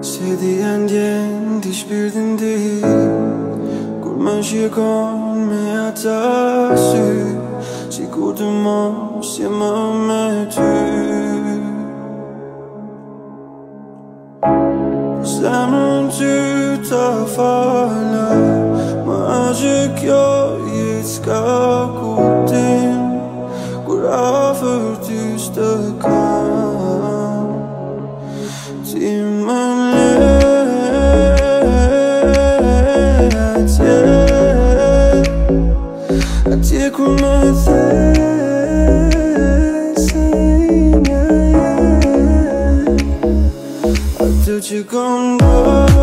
Sevdiğin diyen hiçbirin değil. Kur shikon me ata sy, sikur të mos je më me ty. Zemrën ty ta fala, ma që kjo jetë s'ka kuptim, kur afër ty s'të kam. Ti më le atje kur më the se një atë që këndosh,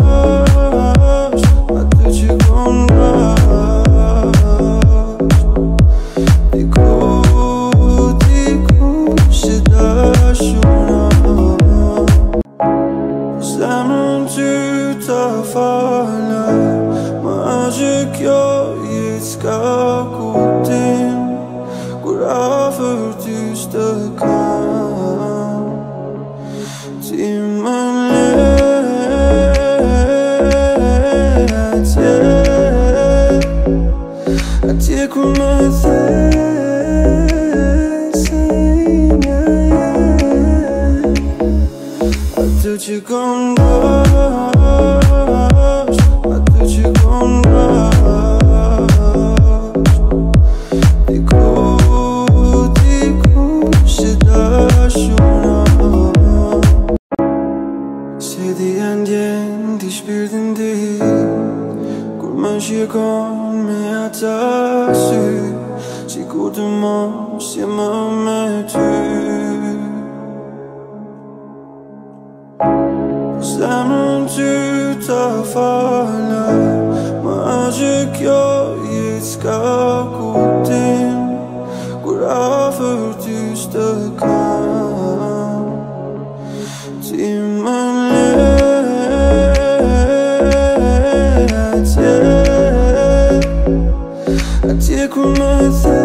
atë që këndosh, diku që dashuroj. Zemrën ty ta fala, ma që kjo jetë s'ka kuptim, kur afër ty s'të kam. Ti më le atje kur më the se një atë që këndosh, atë që këndosh, diku që dashuroj. Se di ndjen ti shpirtin ti, kur më shikon me ata sy, sikur të mos je më me ty. Zemrën ty ta fala, ma që kjo jetë s'ka kuptim, kur afër ty s'të kam. Ti më le atje kur më the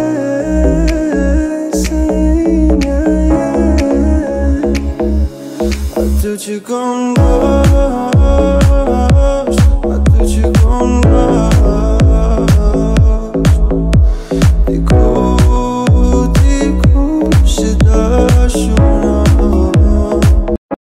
se një atë që këndosh.